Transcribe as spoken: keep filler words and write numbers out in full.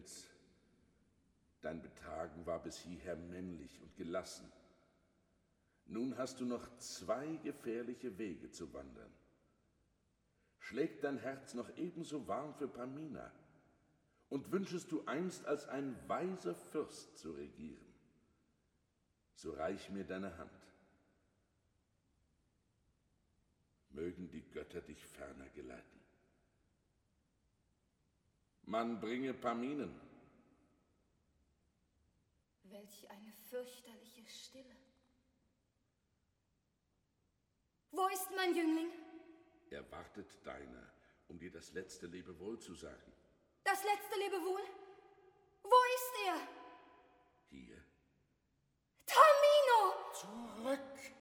Fels. Dein Betragen war bis hierher männlich und gelassen. Nun hast du noch zwei gefährliche Wege zu wandern. Schlägt dein Herz noch ebenso warm für Pamina und wünschest du einst als ein weiser Fürst zu regieren, so reich mir deine Hand. Mögen die Götter dich ferner geleiten. Man bringe Paminen. Welch eine fürchterliche Stille. Wo ist mein Jüngling? Er wartet deiner, um dir das letzte Lebewohl zu sagen. Das letzte Lebewohl? Wo ist er? Hier. Tamino! Zurück!